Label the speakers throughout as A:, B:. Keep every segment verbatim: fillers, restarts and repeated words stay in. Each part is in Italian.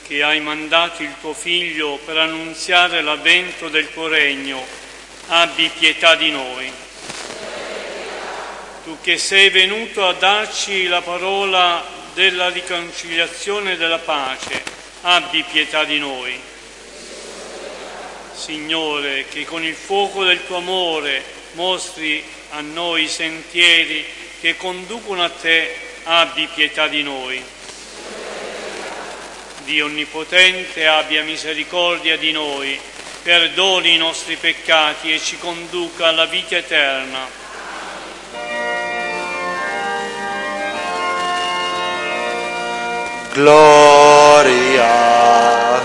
A: che hai mandato il tuo Figlio per annunziare l'avvento del tuo regno, abbi pietà di noi. Tu che sei venuto a darci la parola della riconciliazione e della pace, abbi pietà di noi. Signore, che con il fuoco del tuo amore mostri a noi i sentieri che conducono a te, abbi pietà di noi. Dio Onnipotente, abbia misericordia di noi, perdoni i nostri peccati e ci conduca alla vita eterna.
B: Gloria,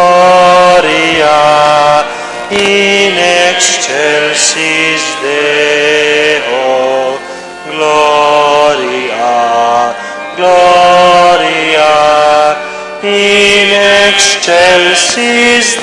B: gloria, in excelsis Deo, gloria, gloria, in excelsis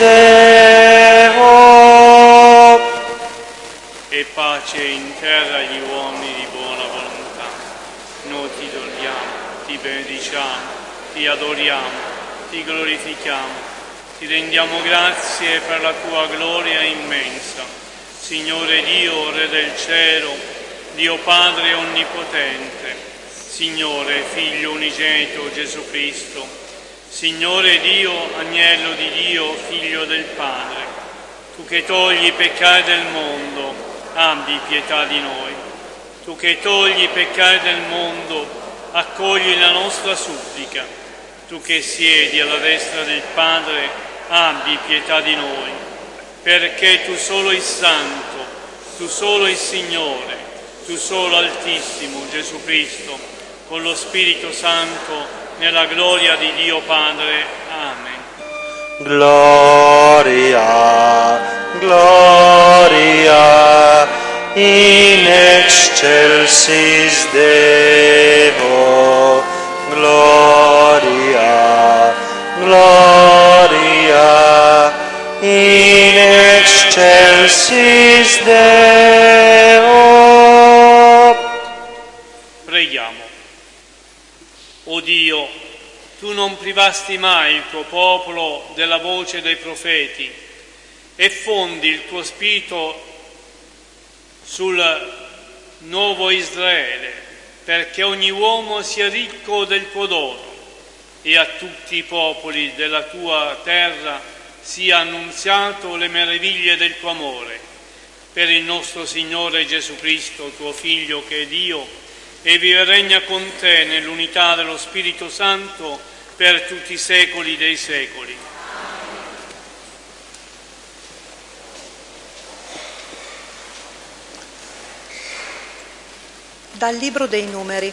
B: Deo.
A: E pace in terra agli uomini di buona volontà. Noi ti adoriamo, ti benediciamo, ti adoriamo, ti glorifichiamo, ti rendiamo grazie per la tua gloria immensa. Signore Dio, Re del cielo, Dio Padre Onnipotente, Signore Figlio unigenito Gesù Cristo, Signore Dio, Agnello di Dio, Figlio del Padre, tu che togli i peccati del mondo, abbi pietà di noi. Tu che togli i peccati del mondo, accogli la nostra supplica. Tu che siedi alla destra del Padre, abbi pietà di noi, perché tu solo il Santo, tu solo il Signore, tu solo Altissimo Gesù Cristo, con lo Spirito Santo, nella gloria di Dio Padre. Amen.
B: Gloria, gloria, in excelsis Deo, gloria, gloria, in excelsis Deo.
A: Preghiamo. O Dio, tu non privasti mai il tuo popolo della voce dei profeti e fondi il tuo spirito sul nuovo Israele, perché ogni uomo sia ricco del tuo dono e a tutti i popoli della tua terra sia annunziato le meraviglie del tuo amore. Per il nostro Signore Gesù Cristo, tuo Figlio, che è Dio, e vive e regna con te nell'unità dello Spirito Santo per tutti i secoli dei secoli.
C: Dal Libro dei Numeri.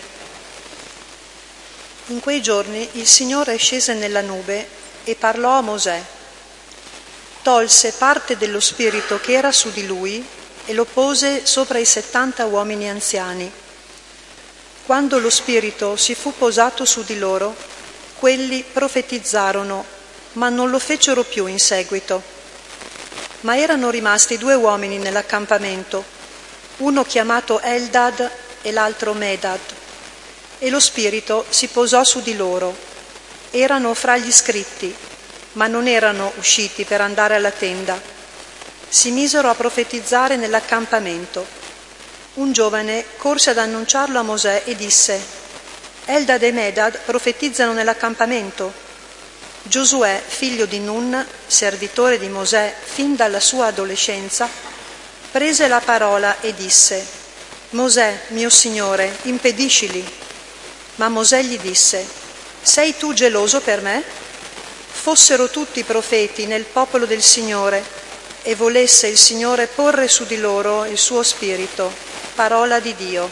C: In quei giorni il Signore scese nella nube e parlò a Mosè. Tolse parte dello spirito che era su di lui e lo pose sopra i settanta uomini anziani. Quando lo spirito si fu posato su di loro, quelli profetizzarono, ma non lo fecero più in seguito. Ma erano rimasti due uomini nell'accampamento, uno chiamato Eldad e l'altro Medad, e lo spirito si posò su di loro. Erano fra gli scritti, ma non erano usciti per andare alla tenda. Si misero a profetizzare nell'accampamento. Un giovane corse ad annunciarlo a Mosè e disse: Eldad e Medad profetizzano nell'accampamento. Giosuè, figlio di Nun, servitore di Mosè fin dalla sua adolescenza, prese la parola e disse: Mosè, mio signore, impediscili. Ma Mosè gli disse: sei tu geloso per me? Fossero tutti profeti nel popolo del Signore e volesse il Signore porre su di loro il suo spirito. Parola di Dio.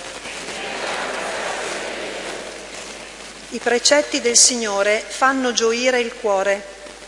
C: I precetti del Signore fanno gioire il cuore.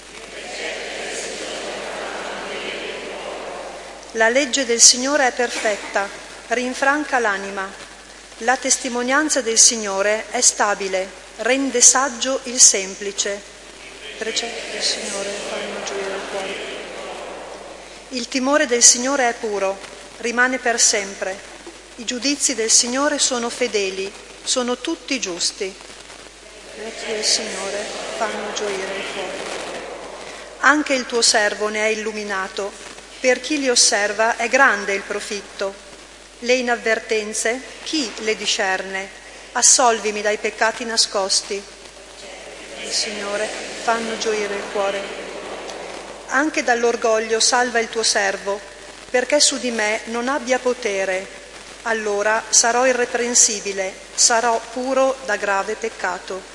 C: La legge del Signore è perfetta, rinfranca l'anima. La testimonianza del Signore è stabile, rende saggio il semplice. I precetti del Signore fanno gioire il cuore. Il timore del Signore è puro, rimane per sempre. I giudizi del Signore sono fedeli, sono tutti giusti. I precetti del Signore fanno gioire il cuore. Anche il tuo servo ne è illuminato, per chi li osserva è grande il profitto. Le inavvertenze, chi le discerne? Assolvimi dai peccati nascosti. Il Signore, fanno gioire il cuore. Anche dall'orgoglio salva il tuo servo, perché su di me non abbia potere. Allora sarò irreprensibile, sarò puro da grave peccato.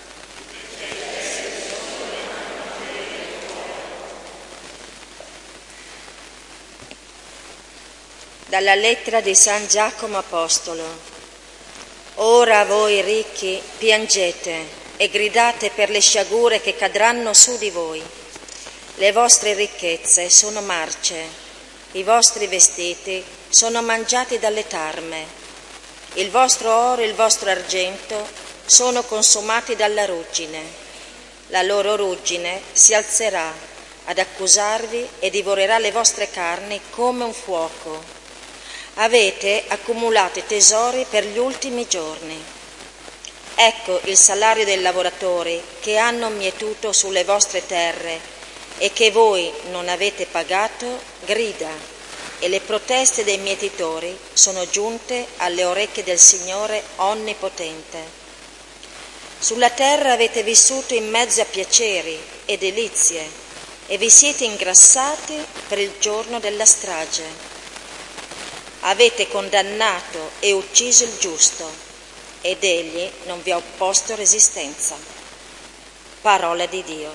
D: Dalla lettera di San Giacomo Apostolo. Ora voi ricchi piangete e gridate per le sciagure che cadranno su di voi. Le vostre ricchezze sono marce, i vostri vestiti sono mangiati dalle tarme, il vostro oro e il vostro argento sono consumati dalla ruggine. La loro ruggine si alzerà ad accusarvi e divorerà le vostre carni come un fuoco. Avete accumulato tesori per gli ultimi giorni. Ecco il salario dei lavoratori che hanno mietuto sulle vostre terre e che voi non avete pagato, grida, e le proteste dei mietitori sono giunte alle orecchie del Signore Onnipotente. Sulla terra avete vissuto in mezzo a piaceri e delizie e vi siete ingrassati per il giorno della strage. Avete condannato e ucciso il giusto, ed egli non vi ha opposto resistenza. Parola di Dio.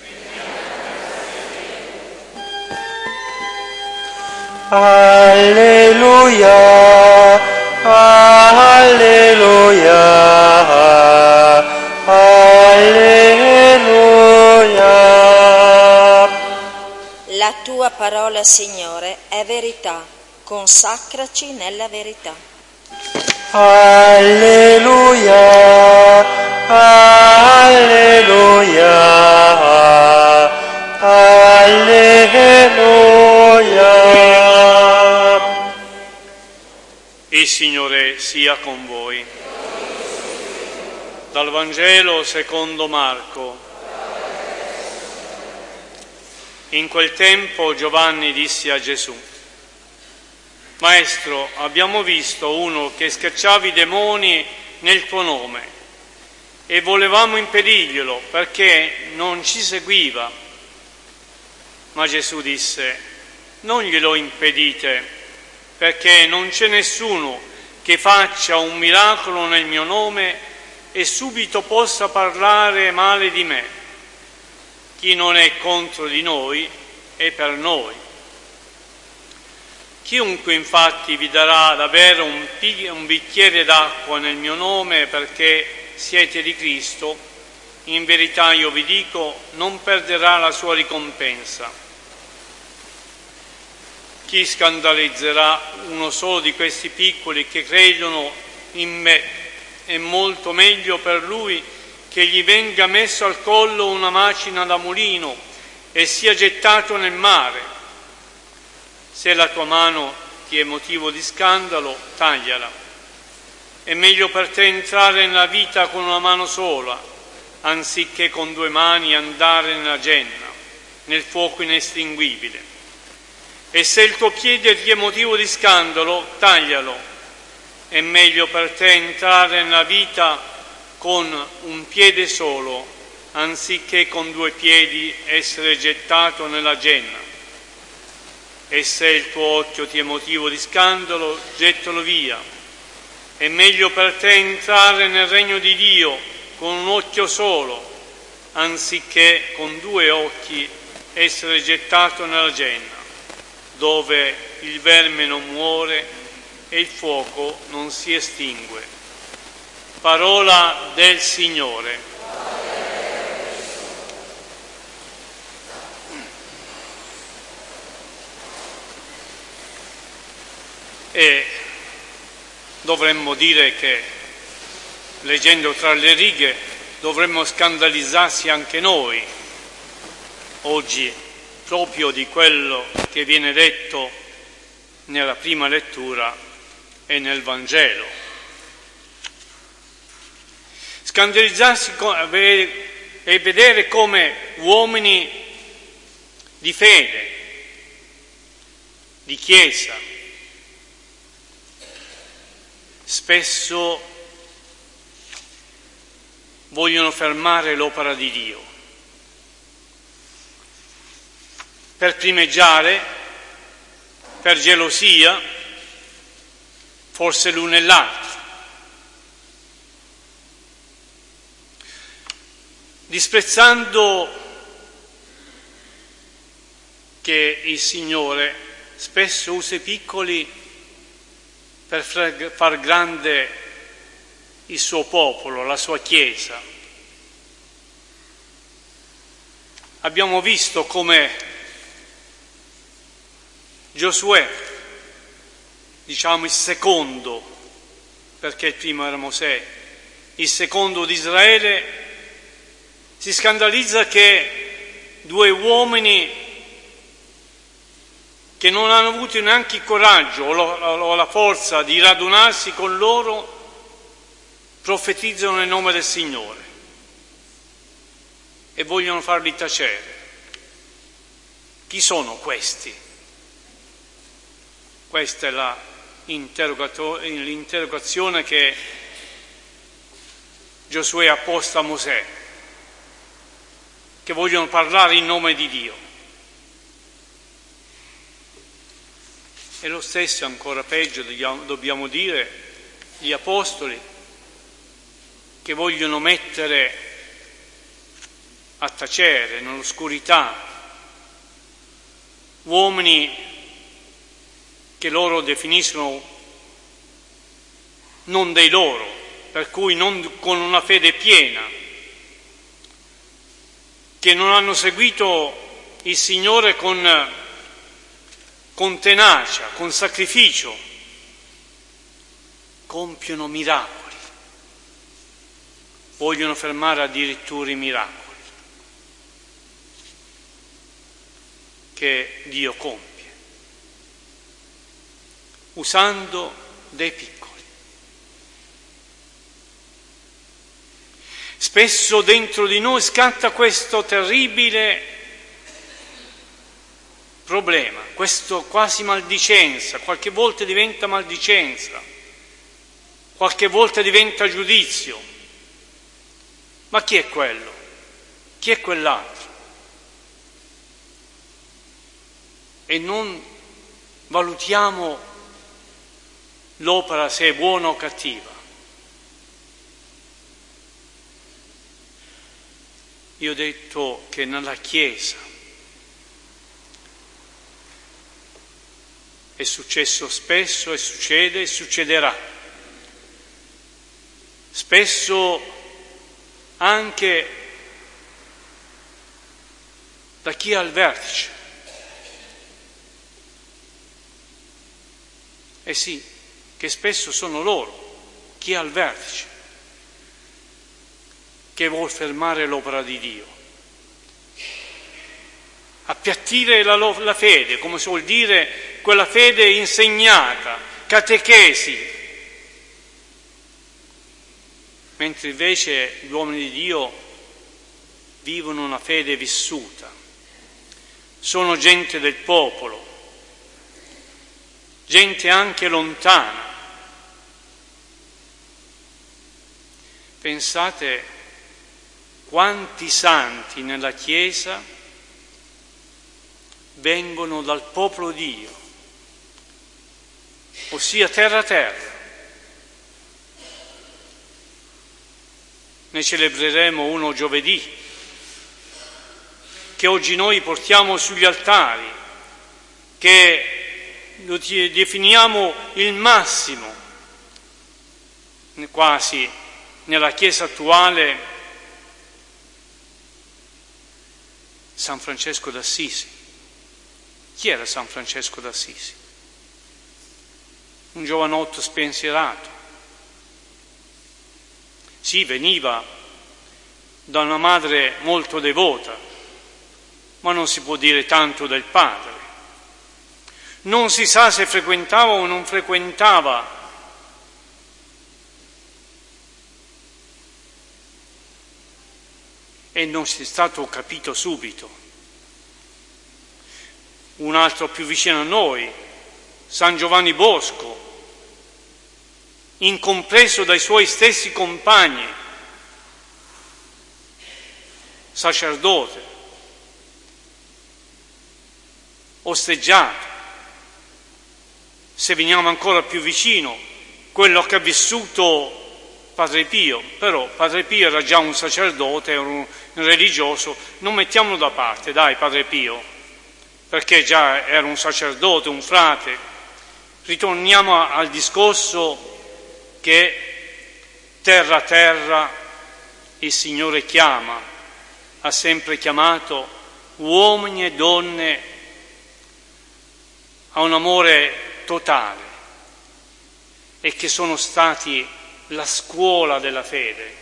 B: Alleluia, alleluia, alleluia.
D: La tua parola, Signore, è verità. Consacraci nella verità.
B: Alleluia, alleluia, alleluia.
A: Il Signore sia con voi. Dal Vangelo secondo Marco. In quel tempo Giovanni disse a Gesù: Maestro, abbiamo visto uno che scacciava i demoni nel tuo nome e volevamo impedirglielo perché non ci seguiva. Ma Gesù disse: non glielo impedite, perché non c'è nessuno che faccia un miracolo nel mio nome e subito possa parlare male di me. Chi non è contro di noi è per noi. Chiunque infatti vi darà da bere un, un bicchiere d'acqua nel mio nome perché siete di Cristo, in verità io vi dico, non perderà la sua ricompensa. Chi scandalizzerà uno solo di questi piccoli che credono in me è molto meglio per lui che gli venga messo al collo una macina da mulino e sia gettato nel mare. Se la tua mano ti è motivo di scandalo, tagliala. È meglio per te entrare nella vita con una mano sola, anziché con due mani andare nella genna, nel fuoco inestinguibile. E se il tuo piede ti è motivo di scandalo, taglialo. È meglio per te entrare nella vita con un piede solo, anziché con due piedi essere gettato nella genna. E se il tuo occhio ti è motivo di scandalo, gettalo via. È meglio per te entrare nel regno di Dio con un occhio solo, anziché con due occhi essere gettato nella genna, dove il verme non muore e il fuoco non si estingue. Parola del Signore. E dovremmo dire che, leggendo tra le righe, dovremmo scandalizzarsi anche noi oggi proprio di quello che viene detto nella prima lettura e nel Vangelo. Scandalizzarsi e vedere come uomini di fede, di Chiesa, spesso vogliono fermare l'opera di Dio per primeggiare, per gelosia, forse l'uno e l'altro. Disprezzando che il Signore spesso usa i piccoli per far grande il suo popolo, la sua Chiesa. Abbiamo visto come Giosuè, diciamo il secondo, perché il primo era Mosè, il secondo di Israele, si scandalizza che due uomini che non hanno avuto neanche il coraggio o la forza di radunarsi con loro profetizzano nel nome del Signore e vogliono farli tacere. Chi sono questi? Questa è la l'interrogazione che Giosuè ha posto a Mosè, che vogliono parlare in nome di Dio. E lo stesso, ancora peggio, dobbiamo dire, gli apostoli, che vogliono mettere a tacere nell'oscurità uomini che loro definiscono non dei loro, per cui non con una fede piena, che non hanno seguito il Signore con, con tenacia, con sacrificio, compiono miracoli, vogliono fermare addirittura i miracoli che Dio compie, usando dei piccoli. Spesso dentro di noi scatta questo terribile problema, questo quasi maldicenza, qualche volta diventa maldicenza, qualche volta diventa giudizio. Ma chi è quello? Chi è quell'altro? E non valutiamo l'opera se è buona o cattiva. Io ho detto che nella Chiesa è successo spesso e succede e succederà. Spesso anche da chi è al vertice. Eh sì, che spesso sono loro, chi è al vertice, che vuol fermare l'opera di Dio, appiattire la, la fede, come si vuol dire, quella fede insegnata, catechesi, mentre invece gli uomini di Dio vivono una fede vissuta, sono gente del popolo, gente anche lontana. Pensate quanti santi nella Chiesa vengono dal popolo di Dio, ossia terra terra. Ne celebreremo uno giovedì, che oggi noi portiamo sugli altari, che lo definiamo il massimo, quasi nella Chiesa attuale, San Francesco d'Assisi. Chi era San Francesco d'Assisi? Un giovanotto spensierato. Sì, veniva da una madre molto devota, ma non si può dire tanto del padre. Non si sa se frequentava o non frequentava e non è stato capito subito. Un altro più vicino a noi, San Giovanni Bosco, incompreso dai suoi stessi compagni, sacerdote, osteggiato. Se veniamo ancora più vicino, quello che ha vissuto Padre Pio, però Padre Pio era già un sacerdote, era un religioso, non mettiamolo da parte, dai, Padre Pio, perché già era un sacerdote, un frate. Ritorniamo al discorso che terra a terra il Signore chiama, ha sempre chiamato uomini e donne a un amore totale e che sono stati la scuola della fede,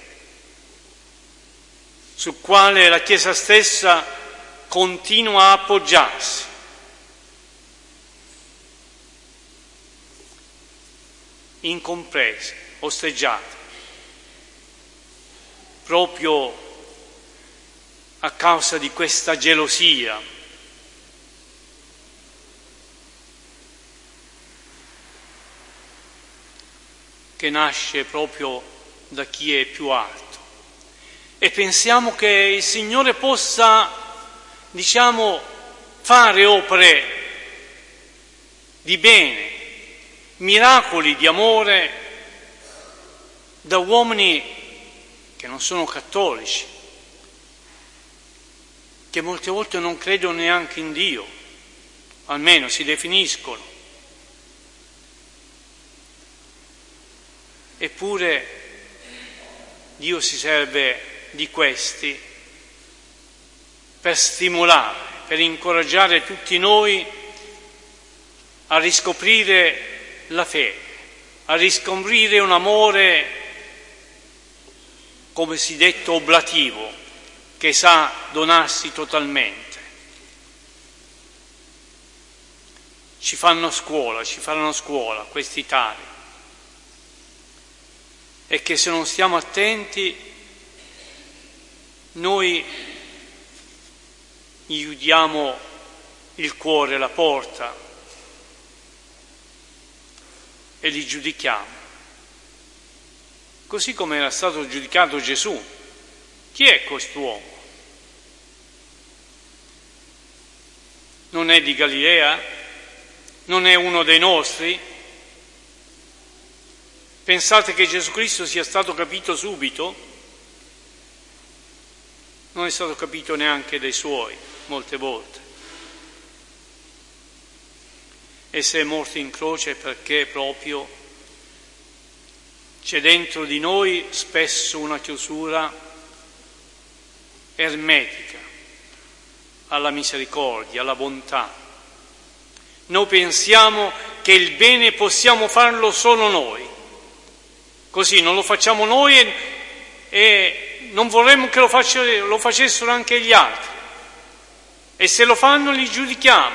A: sul quale la Chiesa stessa continua a appoggiarsi. Incomprese, osteggiate, proprio a causa di questa gelosia che nasce proprio da chi è più alto. E pensiamo che il Signore possa, diciamo, fare opere di bene, miracoli di amore da uomini che non sono cattolici, che molte volte non credono neanche in Dio, almeno si definiscono. Eppure Dio si serve di questi per stimolare, per incoraggiare tutti noi a riscoprire la fede, a riscoprire un amore, come si detto, oblativo, che sa donarsi totalmente. Ci fanno scuola, ci faranno scuola questi tali. E che se non stiamo attenti noi gli chiudiamo il cuore, la porta e li giudichiamo. Così come era stato giudicato Gesù. Chi è quest'uomo? Non è di Galilea? Non è uno dei nostri? Pensate che Gesù Cristo sia stato capito subito? Non è stato capito neanche dai suoi, molte volte. E se è morto in croce è perché proprio c'è dentro di noi spesso una chiusura ermetica alla misericordia, alla bontà. Noi pensiamo che il bene possiamo farlo solo noi. Così non lo facciamo noi e, e non vorremmo che lo, face, lo facessero anche gli altri. E se lo fanno li giudichiamo.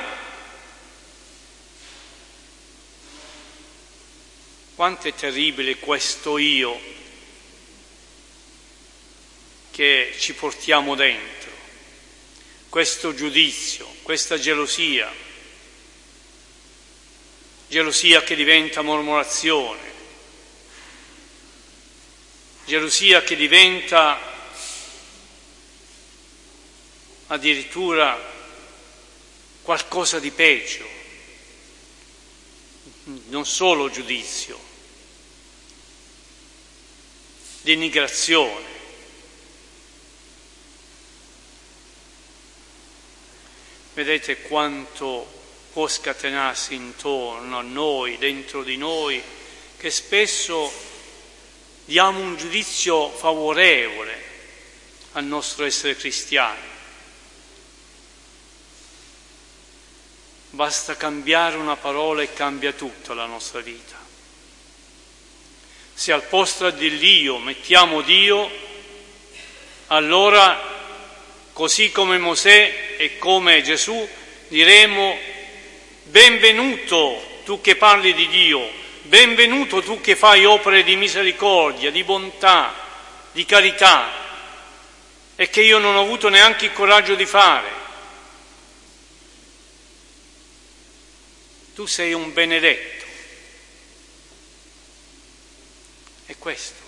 A: Quanto è terribile questo io che ci portiamo dentro, questo giudizio, questa gelosia, gelosia che diventa mormorazione, gelosia che diventa addirittura qualcosa di peggio, non solo giudizio, denigrazione. Vedete quanto può scatenarsi intorno a noi, dentro di noi, che spesso diamo un giudizio favorevole al nostro essere cristiani. Basta cambiare una parola e cambia tutta la nostra vita. Se al posto dell'io mettiamo Dio, allora, così come Mosè e come Gesù, diremo: benvenuto tu che parli di Dio, benvenuto tu che fai opere di misericordia, di bontà, di carità. e che io non ho avuto neanche il coraggio di fare. Tu sei un benedetto. È questo.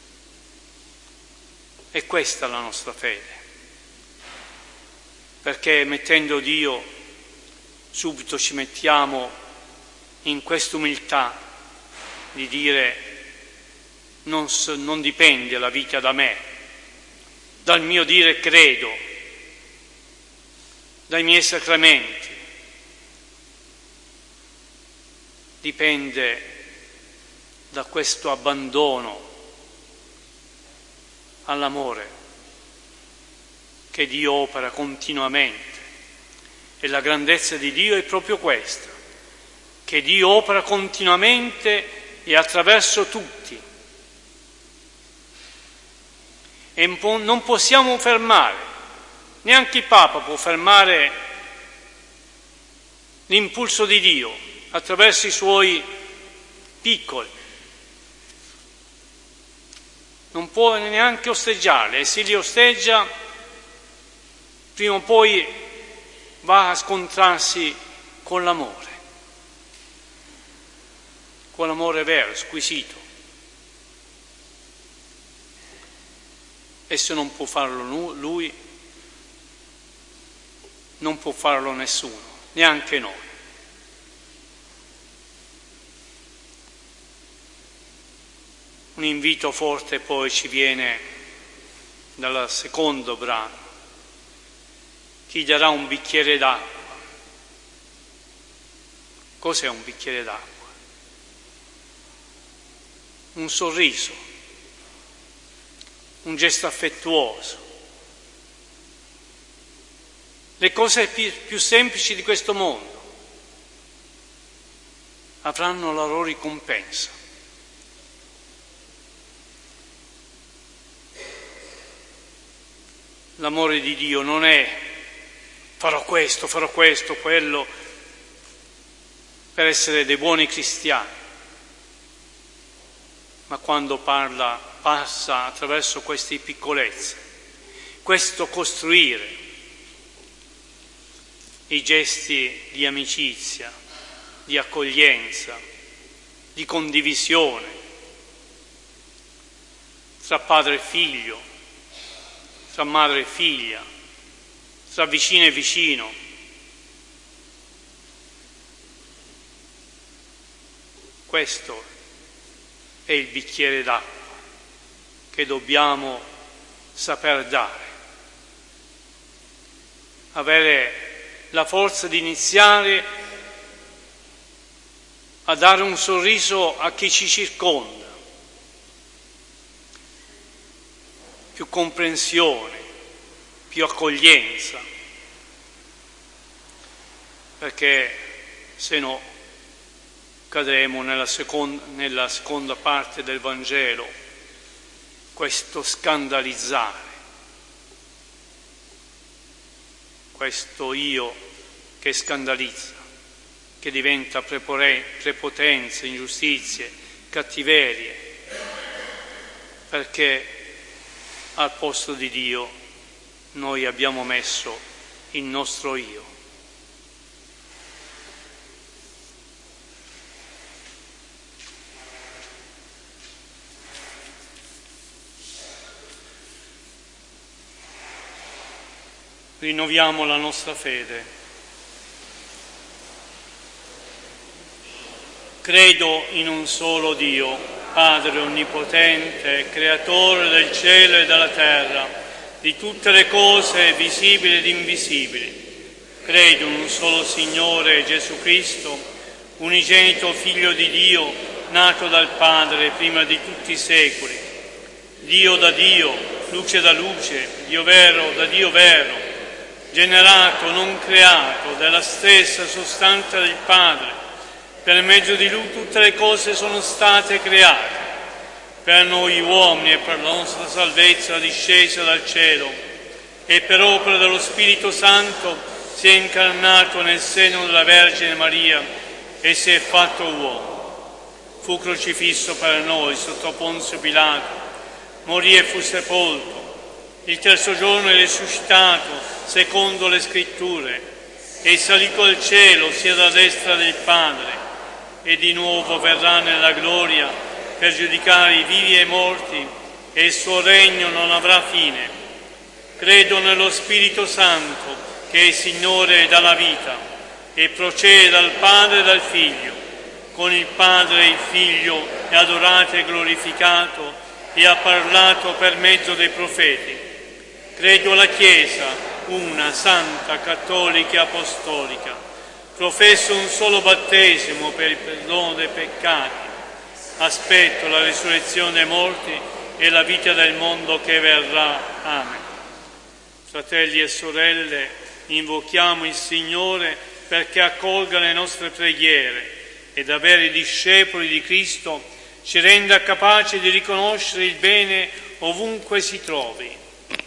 A: È questa la nostra fede. Perché mettendo Dio subito ci mettiamo in questa umiltà di dire non, non dipende la vita da me, dal mio dire credo, dai miei sacramenti, dipende da questo abbandono all'amore che Dio opera continuamente. E la grandezza di Dio è proprio questa, che Dio opera continuamente e attraverso tutti. E non possiamo fermare, neanche il Papa può fermare l'impulso di Dio attraverso i suoi piccoli. Non può neanche osteggiarli, e se li osteggia, prima o poi va a scontrarsi con l'amore, con l'amore vero, squisito. E se non può farlo lui, non può farlo nessuno, neanche noi. Un invito forte poi ci viene dal secondo brano. Ti darà un bicchiere d'acqua. Cos'è un bicchiere d'acqua? Un sorriso, un gesto affettuoso. Le cose più, più semplici di questo mondo avranno la loro ricompensa. L'amore di Dio non è farò questo, farò questo, quello, per essere dei buoni cristiani, ma quando parla, passa attraverso queste piccolezze, questo costruire i gesti di amicizia, di accoglienza, di condivisione tra padre e figlio, tra madre e figlia, tra vicino e vicino. Questo è il bicchiere d'acqua che dobbiamo saper dare. Avere la forza di iniziare a dare un sorriso a chi ci circonda, più comprensione, più accoglienza, perché se no cadremo nella seconda, nella seconda parte del Vangelo, questo scandalizzare, questo io che scandalizza, che diventa prepotenza, ingiustizie, cattiverie, perché al posto di Dio noi abbiamo messo il nostro io. Rinnoviamo la nostra fede. Credo in un solo Dio, Padre onnipotente, creatore del cielo e della terra, di tutte le cose visibili ed invisibili. Credo in un solo Signore Gesù Cristo, unigenito Figlio di Dio, nato dal Padre prima di tutti i secoli, Dio da Dio, luce da luce, Dio vero da Dio vero, generato, non creato, della stessa sostanza del Padre. Per mezzo di Lui tutte le cose sono state create. Per noi uomini e per la nostra salvezza discesa dal cielo, e per opera dello Spirito Santo si è incarnato nel seno della Vergine Maria e si è fatto uomo. Fu crocifisso per noi sotto Ponzio Pilato, morì e fu sepolto, Il terzo giorno è risuscitato, secondo le scritture, è salito al cielo, sia alla destra del Padre, e di nuovo verrà nella gloria per giudicare i vivi e i morti, e il suo regno non avrà fine. Credo nello Spirito Santo, che è Signore e dà la vita, e procede dal Padre e dal Figlio. Con il Padre e il Figlio è adorato e glorificato, e ha parlato per mezzo dei profeti. Credo alla Chiesa, una, santa, cattolica e apostolica. Professo un solo battesimo per il perdono dei peccati. Aspetto la risurrezione dei morti e la vita del mondo che verrà. Amen. Fratelli e sorelle, invochiamo il Signore perché accolga le nostre preghiere ed avere i discepoli di Cristo ci renda capaci di riconoscere il bene ovunque si trovi.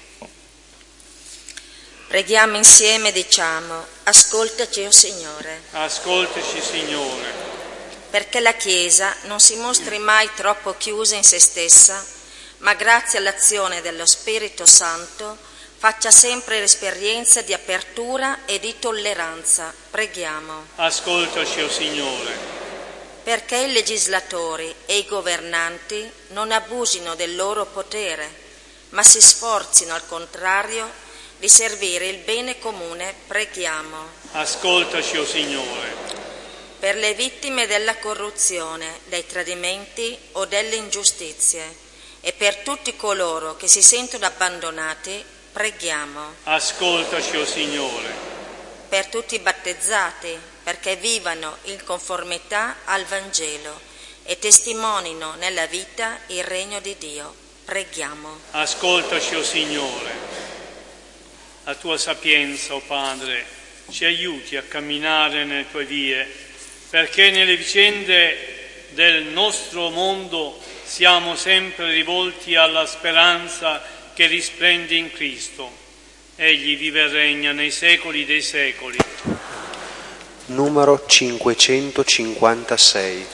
D: Preghiamo insieme e diciamo: ascoltaci, o Signore.
A: Ascoltaci, Signore.
D: Perché la Chiesa non si mostri mai troppo chiusa in se stessa, ma grazie all'azione dello Spirito Santo faccia sempre l'esperienza di apertura e di tolleranza. Preghiamo.
A: Ascoltaci, o Signore.
D: Perché i legislatori e i governanti non abusino del loro potere, ma si sforzino al contrario di servire il bene comune. Preghiamo.
A: Ascoltaci, o Signore.
D: Per le vittime della corruzione, dei tradimenti o delle ingiustizie e per tutti coloro che si sentono abbandonati, preghiamo.
A: Ascoltaci, o Signore.
D: Per tutti i battezzati, perché vivano in conformità al Vangelo e testimonino nella vita il regno di Dio. Preghiamo.
A: Ascoltaci, o Signore. La tua sapienza, o Padre, ci aiuti a camminare nelle tue vie, perché nelle vicende del nostro mondo siamo sempre rivolti alla speranza che risplende in Cristo. Egli vive e regna nei secoli dei secoli.
B: Numero cinquecentocinquantasei.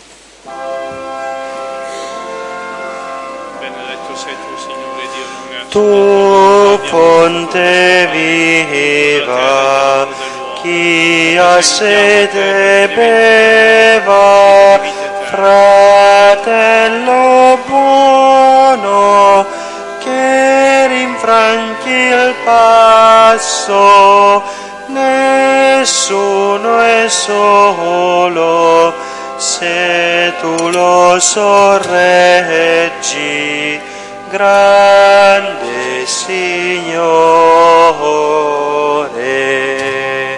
A: Benedetto sei tu, Signore Dio,
B: Tu fonte viva, chi ha sede beva, fratello buono, che rinfranchi il passo, nessuno è solo, se tu lo sorreggi, grande Signore.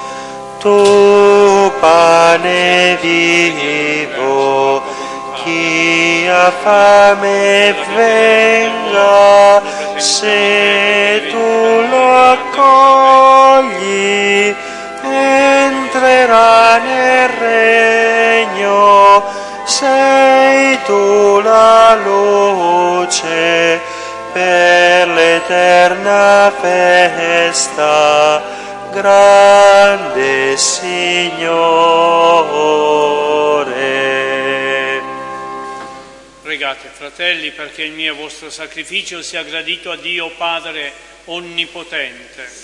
B: Tu pane vivo, chi ha fame venga, se tu lo accogli, entrerà nel regno, sei tu la luce per l'eterna festa, grande Signore.
A: Pregate, fratelli, perché il mio e vostro sacrificio sia gradito a Dio Padre Onnipotente.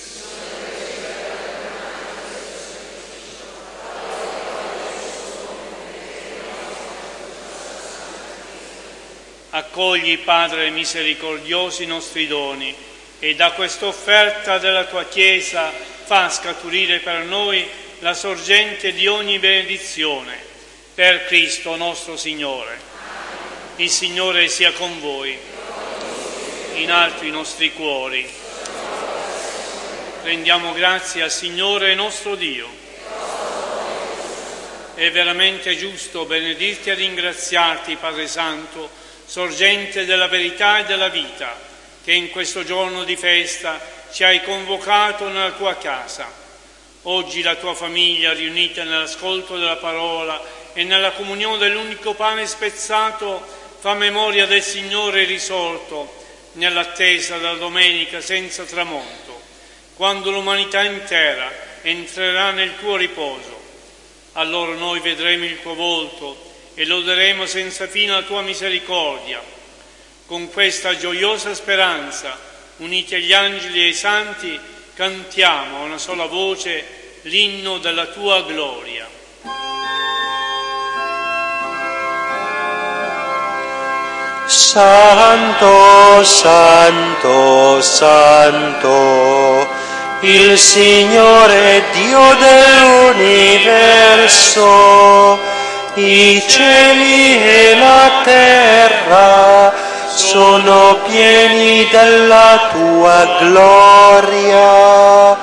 A: Accogli, Padre misericordioso, i nostri doni e da questa offerta della tua Chiesa fa scaturire per noi la sorgente di ogni benedizione. Per Cristo nostro Signore. Il Signore sia con voi. In alto i nostri cuori. Rendiamo grazie al Signore nostro Dio. È veramente giusto benedirti e ringraziarti, Padre Santo, sorgente della verità e della vita, che in questo giorno di festa ci hai convocato nella tua casa. Oggi la tua famiglia, riunita nell'ascolto della parola e nella comunione dell'unico pane spezzato, fa memoria del Signore risorto, nell'attesa della domenica senza tramonto, quando l'umanità intera entrerà nel tuo riposo. Allora noi vedremo il tuo volto e loderemo senza fine la tua misericordia. Con questa gioiosa speranza uniti agli angeli e ai santi, cantiamo a una sola voce l'inno della tua gloria.
B: Santo, santo, santo, il Signore Dio dell'universo, i cieli e la terra sono pieni della tua gloria.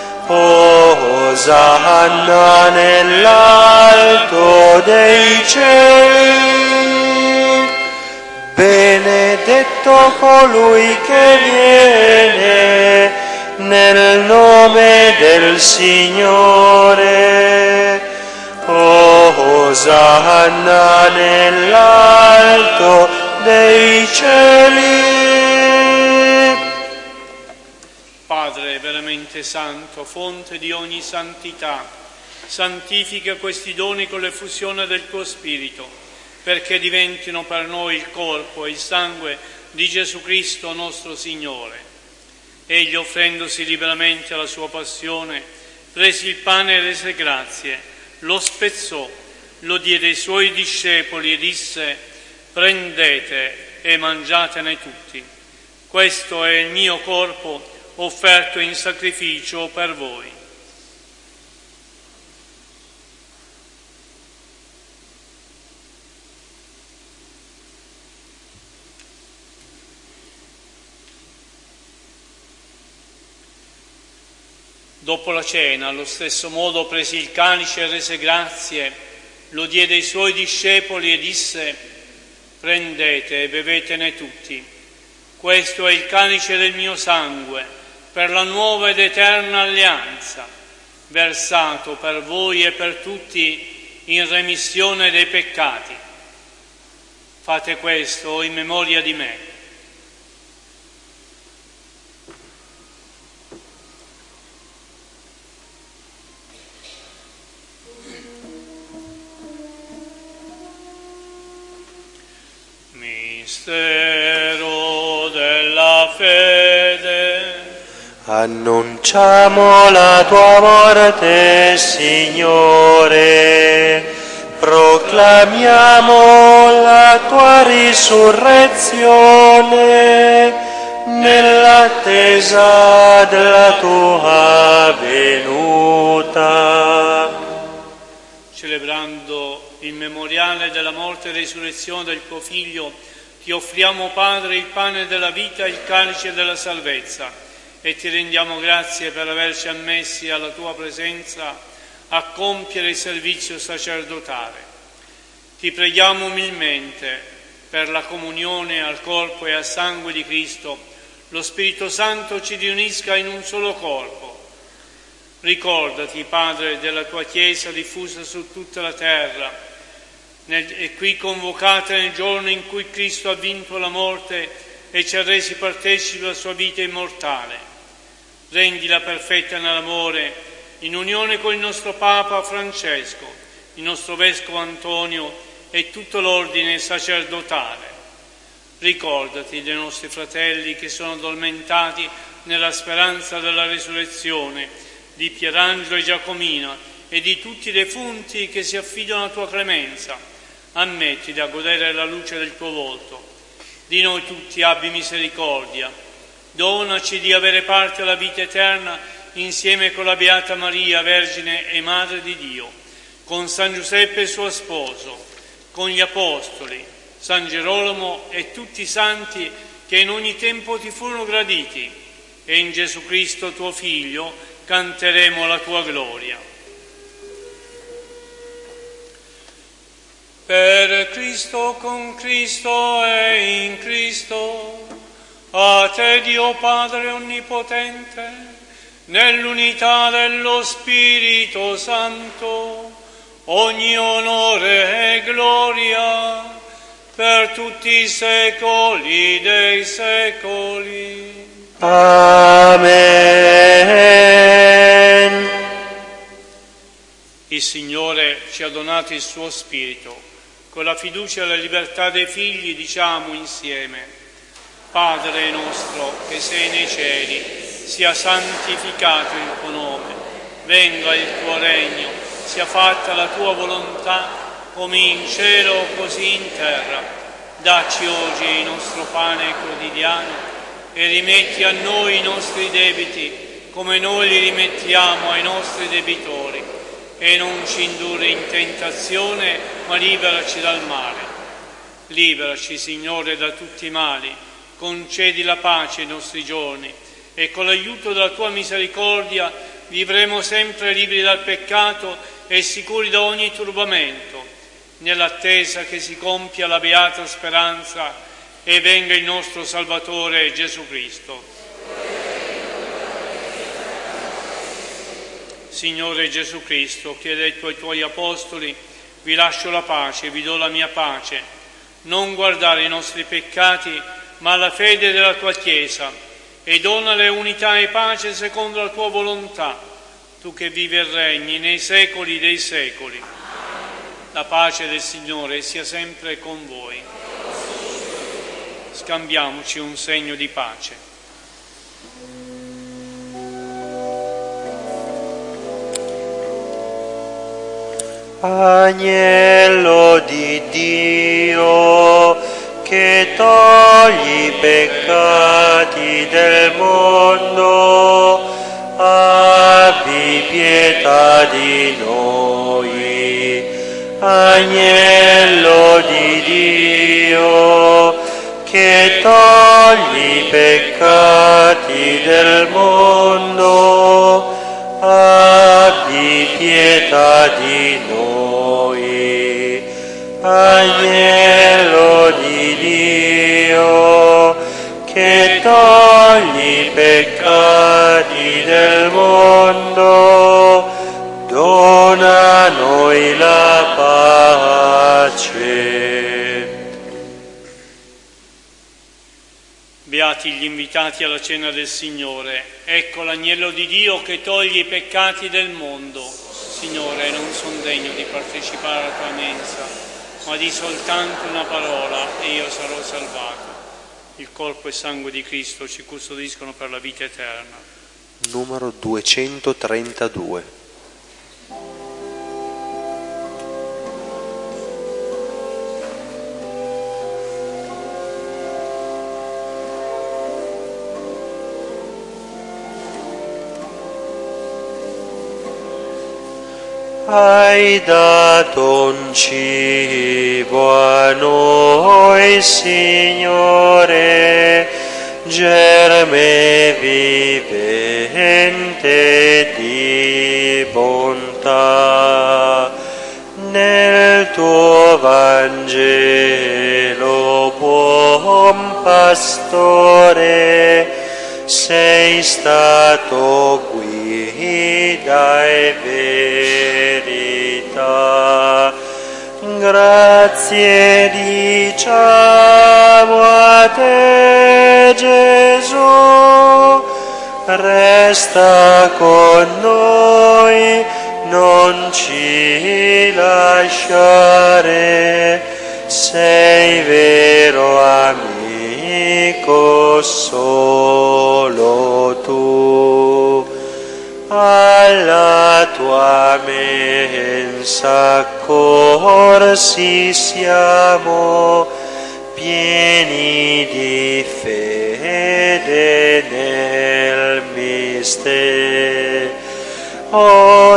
B: Osanna nell'alto dei cieli, benedetto colui che viene nel nome del Signore. Osanna nell'alto dei cieli.
A: Padre veramente santo, fonte di ogni santità, santifica questi doni con l'effusione del tuo Spirito, perché diventino per noi il corpo e il sangue di Gesù Cristo nostro Signore. Egli, offrendosi liberamente alla sua passione, prese il pane e rese grazie, lo spezzò, lo diede ai suoi discepoli e disse: prendete e mangiatene tutti. Questo è il mio corpo offerto in sacrificio per voi. Dopo la cena, allo stesso modo, prese il calice e rese grazie, lo diede ai suoi discepoli e disse: prendete e bevetene tutti. Questo è il calice del mio sangue, per la nuova ed eterna alleanza, versato per voi e per tutti in remissione dei peccati. Fate questo in memoria di me. Mistero della fede.
B: Annunciamo la tua morte, Signore, proclamiamo la tua risurrezione nell'attesa della tua venuta.
A: Celebrando il memoriale della morte e risurrezione del tuo Figlio, ti offriamo, Padre, il pane della vita e il calice della salvezza, e ti rendiamo grazie per averci ammessi alla tua presenza a compiere il servizio sacerdotale. Ti preghiamo umilmente per la comunione al corpo e al sangue di Cristo, lo Spirito Santo ci riunisca in un solo corpo. Ricordati, Padre, della tua Chiesa diffusa su tutta la terra, nel, e qui convocata nel giorno in cui Cristo ha vinto la morte e ci ha resi partecipi della sua vita immortale. Rendila perfetta nell'amore, in unione con il nostro Papa Francesco, il nostro Vescovo Antonio e tutto l'ordine sacerdotale. Ricordati dei nostri fratelli che sono addormentati nella speranza della risurrezione, di Pierangelo e Giacomina e di tutti i defunti che si affidano alla tua clemenza. Ammettili a godere la luce del tuo volto. Di noi tutti abbi misericordia. Donaci di avere parte alla vita eterna insieme con la Beata Maria, Vergine e Madre di Dio, con San Giuseppe suo sposo, con gli Apostoli, San Gerolamo e tutti i santi che in ogni tempo ti furono graditi, e in Gesù Cristo tuo Figlio canteremo la tua gloria. Per Cristo, con Cristo e in Cristo, a te Dio Padre Onnipotente, nell'unità dello Spirito Santo, ogni onore e gloria per tutti i secoli dei secoli.
B: Amen.
A: Il Signore ci ha donato il suo Spirito. Con la fiducia e la libertà dei figli diciamo insieme: Padre nostro che sei nei cieli, sia santificato il tuo nome, venga il tuo regno, sia fatta la tua volontà, come in cielo così in terra. Dacci oggi il nostro pane quotidiano e rimetti a noi i nostri debiti, come noi li rimettiamo ai nostri debitori, e non ci indurre in tentazione, ma liberaci dal male. Liberaci, Signore, da tutti i mali, concedi la pace ai nostri giorni e con l'aiuto della tua misericordia vivremo sempre liberi dal peccato e sicuri da ogni turbamento, nell'attesa che si compia la beata speranza e venga il nostro Salvatore Gesù Cristo. Signore Gesù Cristo, che hai detto ai tuoi apostoli: vi lascio la pace, vi do la mia pace, non guardare i nostri peccati, ma la fede della tua Chiesa, e donale unità e pace secondo la tua volontà, tu che vivi e regni nei secoli dei secoli. La pace del Signore sia sempre con voi. Scambiamoci un segno di pace.
B: Agnello di Dio, che togli i peccati del mondo, abbi pietà di noi. Agnello di Dio, che togli i peccati del mondo, abbi pietà di noi. Agnello di Dio, che togli i peccati del mondo, dona a noi la pace.
A: Beati gli invitati alla cena del Signore. Ecco l'agnello di Dio che toglie i peccati del mondo. Signore, non sono degno di partecipare alla tua mensa, ma di soltanto una parola e io sarò salvato. Il corpo e sangue di Cristo ci custodiscono per la vita eterna.
E: Numero duecentotrentadue.
B: Hai dato un cibo a noi, Signore, germe vivente di bontà. Nel tuo Vangelo, buon pastore, sei stato guida e verità. Grazie diciamo a te, Gesù, resta con noi, non ci lasciare, sei vero amico solo tu. Alla tua mensa corsi siamo, pieni di fede nel mistero. O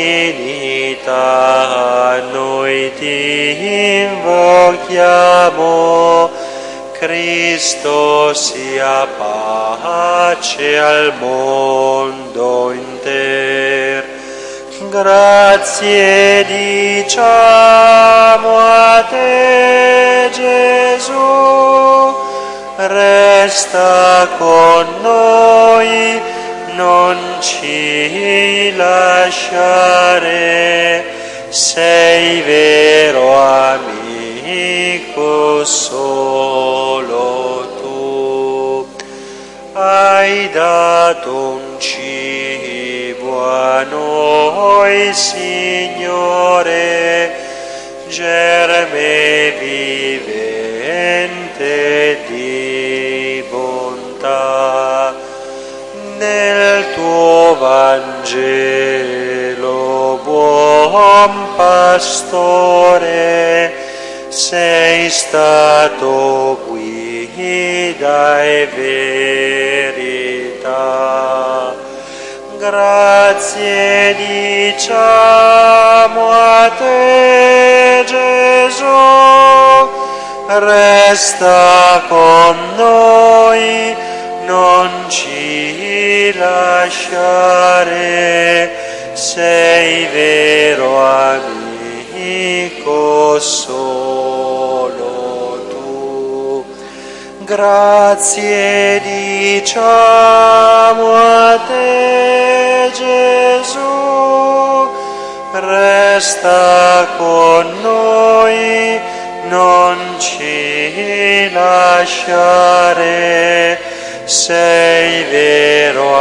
B: Trinità, noi ti invochiamo, Cristo sia pace al mondo intero. Grazie diciamo a te, Gesù, resta con noi, non ci lasciare, sei vero amico solo tu. Hai dato un cibo a noi, Signore, germe vivente di buon pastore, sei stato guida e verità. Grazie diciamo a te, Gesù, resta con noi, non ci lasciare, sei vero amico solo tu. Grazie diciamo a te, Gesù, resta con noi, non ci lasciare, sei vero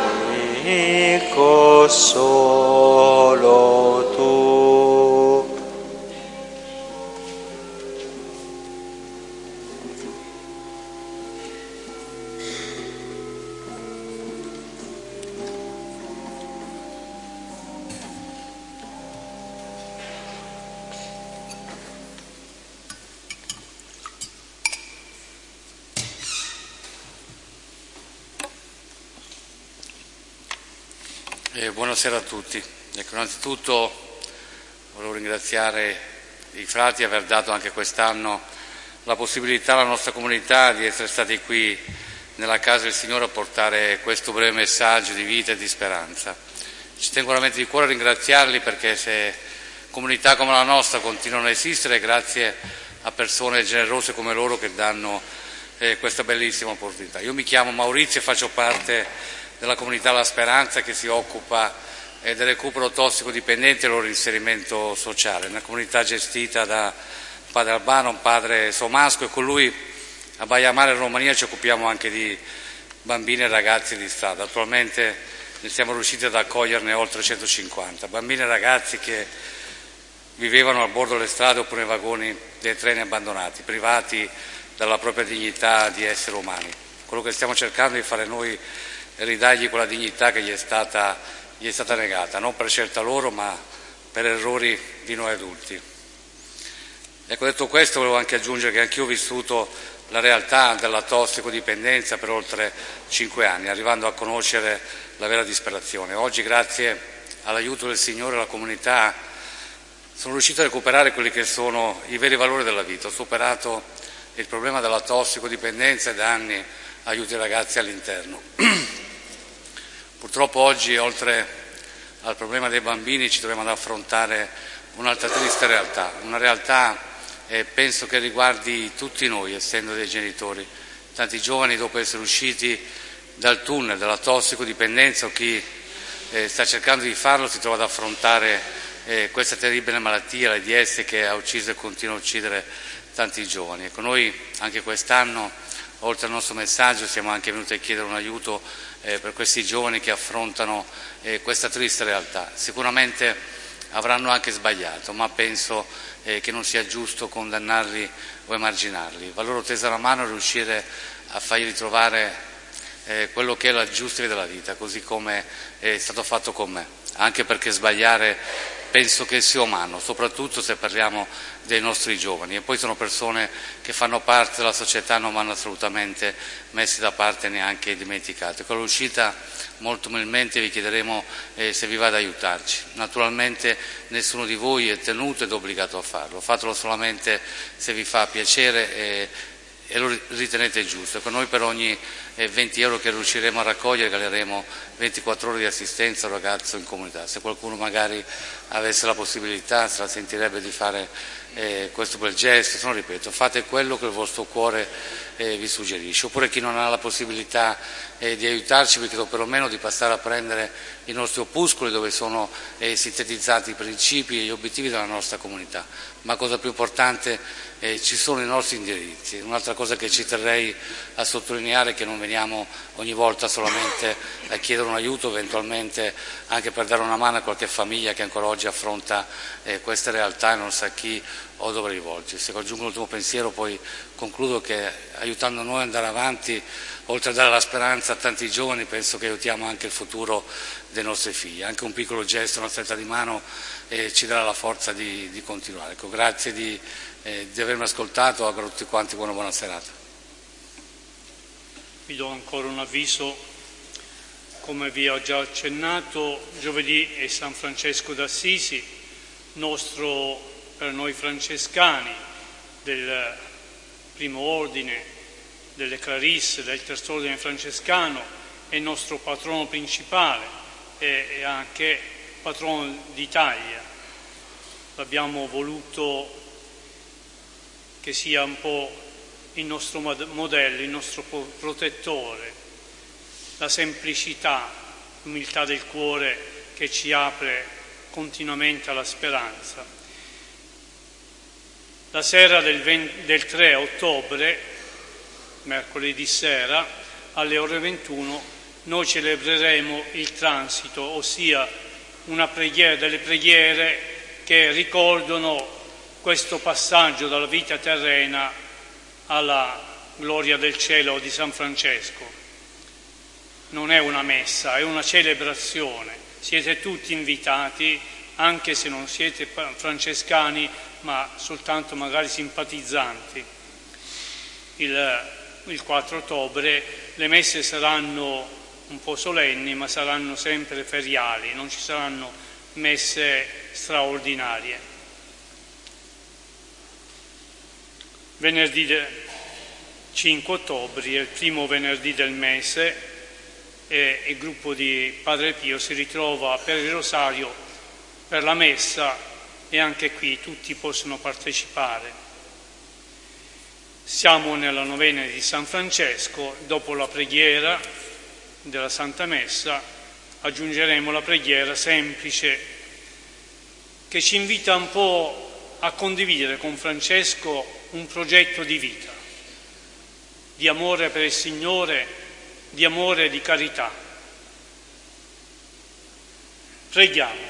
B: amico solo tu.
F: Eh, buonasera a tutti. Ecco, innanzitutto volevo ringraziare i frati per aver dato anche quest'anno la possibilità alla nostra comunità di essere stati qui nella casa del Signore a portare questo breve messaggio di vita e di speranza. Ci tengo veramente di cuore a ringraziarli, perché se comunità come la nostra continuano a esistere è grazie a persone generose come loro che danno eh, questa bellissima opportunità. Io mi chiamo Maurizio e faccio parte della comunità La Speranza, che si occupa eh, del recupero tossicodipendente e il loro inserimento sociale, una comunità gestita da un padre Albano, un padre Somasco, e con lui a Baia Mare in Romania ci occupiamo anche di bambini e ragazzi di strada. Attualmente ne siamo riusciti ad accoglierne oltre centocinquanta, bambini e ragazzi che vivevano a bordo delle strade oppure nei vagoni dei treni abbandonati, privati dalla propria dignità di esseri umani. Quello che stiamo cercando di fare noi e ridargli quella dignità che gli è stata, gli è stata negata, non per scelta loro, ma per errori di noi adulti. Ecco, detto questo, volevo anche aggiungere che anch'io ho vissuto la realtà della tossicodipendenza per oltre cinque anni, arrivando a conoscere la vera disperazione. Oggi, grazie all'aiuto del Signore e della comunità, sono riuscito a recuperare quelli che sono i veri valori della vita. Ho superato il problema della tossicodipendenza e da anni aiuto i ragazzi all'interno. Purtroppo oggi, oltre al problema dei bambini, ci troviamo ad affrontare un'altra triste realtà, una realtà eh, penso che riguardi tutti noi, essendo dei genitori. Tanti giovani, dopo essere usciti dal tunnel della tossicodipendenza, o chi eh, sta cercando di farlo, si trova ad affrontare eh, questa terribile malattia, l'AIDS, che ha ucciso e continua a uccidere tanti giovani. Ecco, noi anche quest'anno, oltre al nostro messaggio, siamo anche venuti a chiedere un aiuto eh, per questi giovani che affrontano eh, questa triste realtà. Sicuramente avranno anche sbagliato, ma penso eh, che non sia giusto condannarli o emarginarli. Va loro tesa la mano e riuscire a fargli ritrovare eh, quello che è la giusta via della vita, così come è stato fatto con me. Anche perché sbagliare penso che sia umano, soprattutto se parliamo dei nostri giovani, e poi sono persone che fanno parte della società, non vanno assolutamente messi da parte e neanche dimenticate. Con l'uscita molto umilmente vi chiederemo eh, se vi va ad aiutarci. Naturalmente nessuno di voi è tenuto ed obbligato a farlo, fatelo solamente se vi fa piacere e, e lo ritenete giusto. Con noi per ogni eh, venti euro che riusciremo a raccogliere regaleremo ventiquattro ore di assistenza al ragazzo in comunità. Se qualcuno magari avesse la possibilità, se la sentirebbe di fare eh, questo bel gesto, se no, ripeto, fate quello che il vostro cuore eh, vi suggerisce. Oppure chi non ha la possibilità eh, di aiutarci, vi chiedo perlomeno di passare a prendere i nostri opuscoli dove sono eh, sintetizzati i principi e gli obiettivi della nostra comunità. Ma cosa più importante, eh, ci sono i nostri indirizzi. Un'altra cosa che ci terrei a sottolineare è che non veniamo ogni volta solamente a chiedere un aiuto, eventualmente anche per dare una mano a qualche famiglia che ancora oggi affronta eh, queste realtà e non sa chi o dove rivolgersi. Se aggiungo l'ultimo pensiero, poi concludo che aiutando noi ad andare avanti, oltre a dare la speranza a tanti giovani, penso che aiutiamo anche il futuro dei nostri figli. Anche un piccolo gesto, una stretta di mano eh, ci darà la forza di, di continuare. Ecco, grazie di, eh, di avermi ascoltato, auguro a tutti quanti buona buona serata.
A: Vi do ancora un avviso, come vi ho già accennato, giovedì è San Francesco d'Assisi, nostro per noi francescani del primo ordine, delle Clarisse, del terzo ordine francescano, è il nostro patrono principale e anche patrono d'Italia. L'abbiamo voluto che sia un po' il nostro modello, il nostro protettore, la semplicità, l'umiltà del cuore che ci apre continuamente alla speranza. La sera del, venti, del tre ottobre, mercoledì sera, alle ore ventuno, noi celebreremo il transito, ossia una preghiera, delle preghiere che ricordano questo passaggio dalla vita terrena alla gloria del cielo di San Francesco. Non è una messa, è una celebrazione. Siete tutti invitati, anche se non siete francescani, ma soltanto magari simpatizzanti. Il, il quattro ottobre le messe saranno un po' solenni, ma saranno sempre feriali, non ci saranno messe straordinarie. Venerdì cinque ottobre è il primo venerdì del mese e il gruppo di Padre Pio si ritrova per il rosario, per la messa, e anche qui tutti possono partecipare. Siamo nella novena di San Francesco, dopo la preghiera della Santa Messa aggiungeremo la preghiera semplice che ci invita un po' a condividere con Francesco un progetto di vita, di amore per il Signore, di amore e di carità. Preghiamo.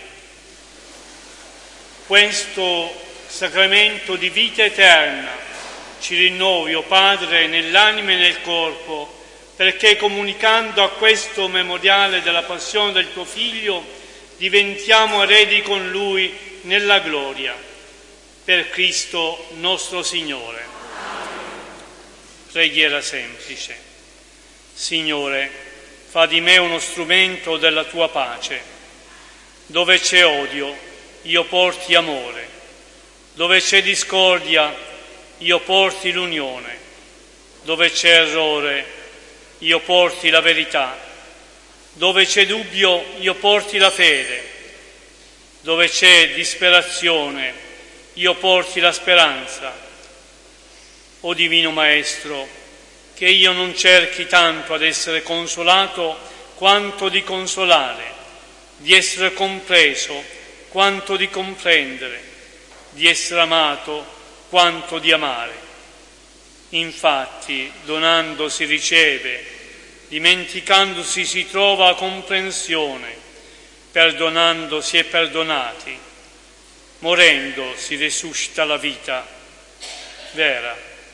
A: Questo sacramento di vita eterna ci rinnovi, o Padre, nell'anima e nel corpo, perché comunicando a questo memoriale della passione del tuo Figlio diventiamo eredi con Lui nella gloria. Per Cristo nostro Signore. Preghiera semplice. Signore, fa di me uno strumento della tua pace. Dove c'è odio, io porti amore. Dove c'è discordia, io porti l'unione. Dove c'è errore, io porti la verità. Dove c'è dubbio, io porti la fede. Dove c'è disperazione, io porti la speranza. O Divino Maestro, che io non cerchi tanto ad essere consolato quanto di consolare, di essere compreso quanto di comprendere, di essere amato quanto di amare. Infatti, donando si riceve, dimenticandosi si trova comprensione, perdonando si è perdonati, morendo si resuscita la vita vera.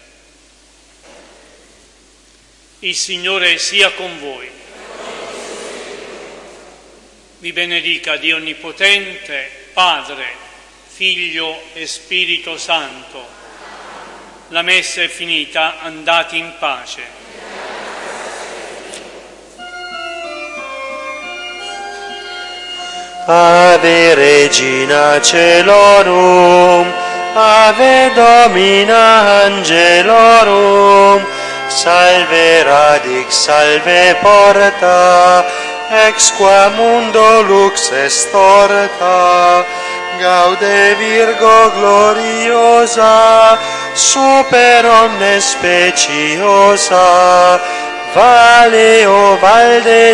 A: Il Signore sia con voi. Vi benedica Dio Onnipotente, Padre, Figlio e Spirito Santo. La messa è finita, andate in pace.
B: Ave Regina Caelorum, Ave Domina Angelorum, Salve Radix, Salve Porta, ex qua mundo lux estorta, Gaude Virgo gloriosa, super omnes speciosa, Vale o valde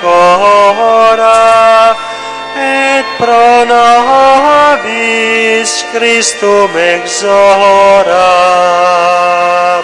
B: decora, et pro nobis Christum exora.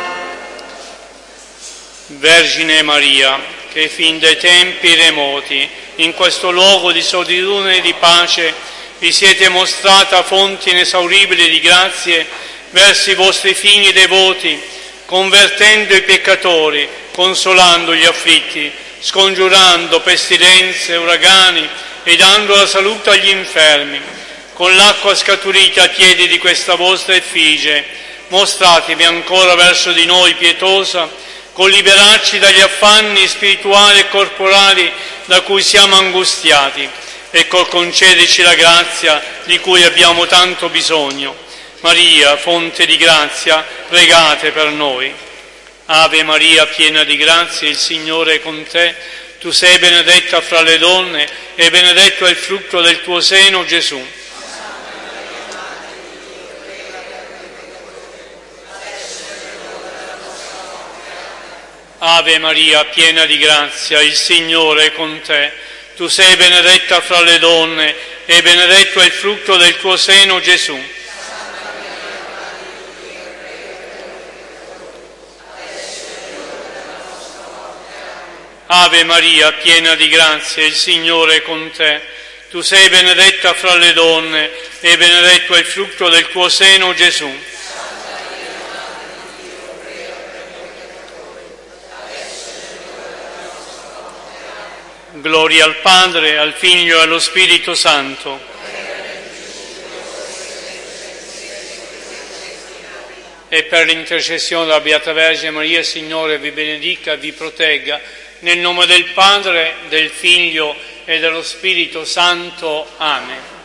A: Vergine Maria, che fin dai tempi remoti, in questo luogo di solitudine e di pace, vi siete mostrata fonte inesauribile di grazie verso i vostri figli devoti, convertendo i peccatori, consolando gli afflitti, scongiurando pestilenze, uragani e dando la salute agli infermi. Con l'acqua scaturita a piedi di questa vostra effigie, mostratevi ancora verso di noi pietosa, col liberarci dagli affanni spirituali e corporali da cui siamo angustiati, e col concederci la grazia di cui abbiamo tanto bisogno. Maria, fonte di grazia, pregate per noi. Ave Maria, piena di grazia, il Signore è con te. Tu sei benedetta fra le donne e benedetto è il frutto del tuo seno, Gesù. Ave Maria, piena di grazia, il Signore è con te. Tu sei benedetta fra le donne e benedetto è il frutto del tuo seno, Gesù. Ave Maria, piena di grazia, il Signore è con te. Tu sei benedetta fra le donne e benedetto è il frutto del tuo seno, Gesù. Gloria al Padre, al Figlio e allo Spirito Santo. E per l'intercessione della Beata Vergine Maria, Signore vi benedica, vi protegga, nel nome del Padre, del Figlio e dello Spirito Santo. Amen.